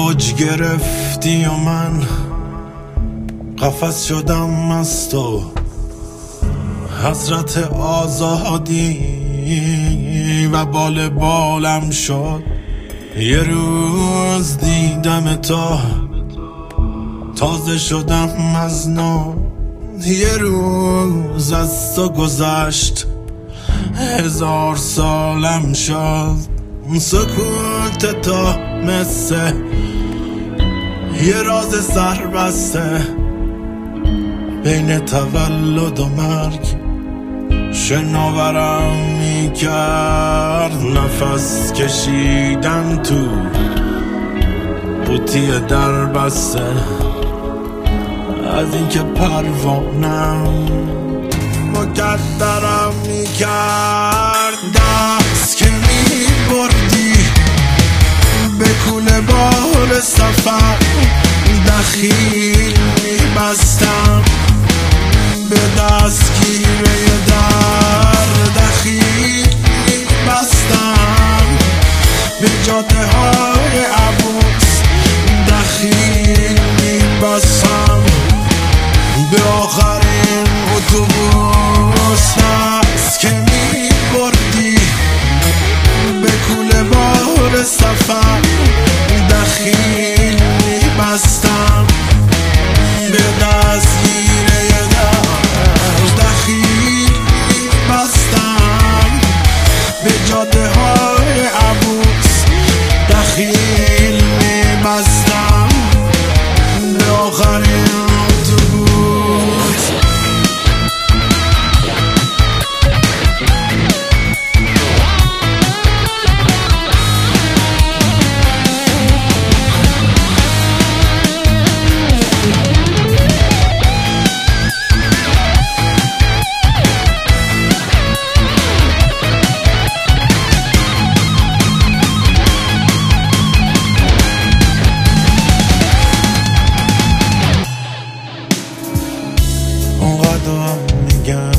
اوج گرفتی و من قفس شدم از تو، حضرت آزادی و بالم شد. یه روز دیدم تو، تازه شدم از نو. یه روز از تو گذشت، 1000 سالم شد. سکوت تو مثل یه راز سربسته، بین تولد و مرگ شناورم میکرد. نفس کشیدن تو قوطی در بسته، از اینکه پروانم مقدرم میکرد. دست که میبردی به کوله بار سفر، دخیل میبستم به دستگیره در، دخیل میبستم به جاده های عبوس، دخیل میبستم به آخرین اتوبوس. دست که میبردی به کوله بار سفر، دخیل میبستم به دستگیره در، دخیل میبستم به جاده های عبوس، دخیل میبستم به آخرین اتوبوس. اونقدر میگم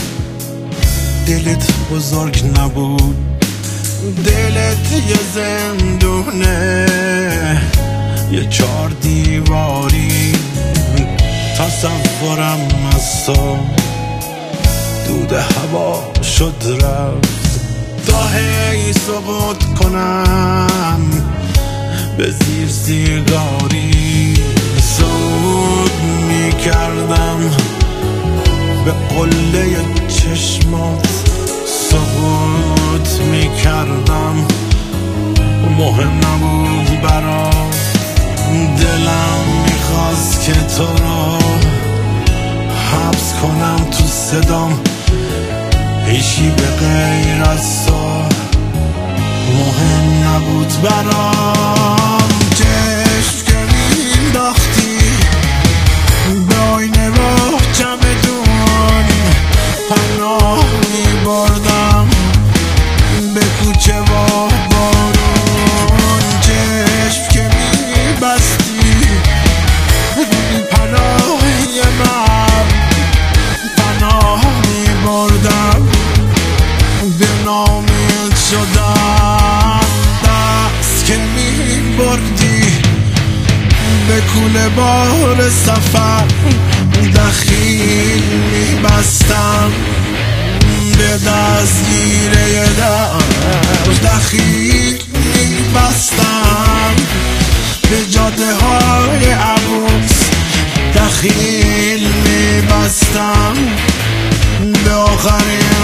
دلت بزرگ نبود، دلت یه زندونه، یه 4 دیواری. تصورم از تو دود هوا شد رفت، تا هی سقوط کنم به زیر سیگاری. سود میکردم به قله چشمات، سقوط میکردم مهم نبود برام. دلم میخواست که تو رو حبس کنم تو صدام، هیچی به غیر از تو مهم نبود برام. چشم که مینداختی به آینه و چمدون، پناه میبردم به کوچه و بارون. چشم که میبستی پناهی من، پناه میبردم به نامید شدم. دست که میبردی به کوله بار سفر، دخیل میبستم به دستگیره در، دخیل میبستم به جاده های عبوس، دخیل میبستم به آخرین